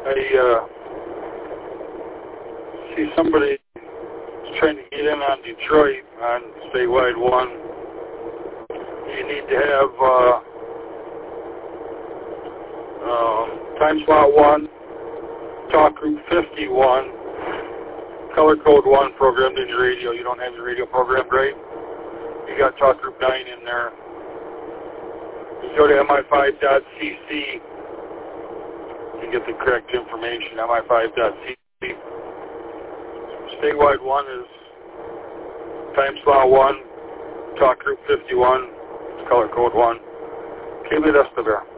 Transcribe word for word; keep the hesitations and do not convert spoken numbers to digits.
I uh, see somebody trying to get in on Detroit on statewide one. You need to have uh, uh, time slot one, talk group fifty-one, color code one programmed in your radio. You don't have your radio programmed right. You got talk group nine in there. You go to M I five dot C C to get the correct information, M I five dot C C. Statewide one is time slot one, talk group fifty-one, color code one. Keep it Estever.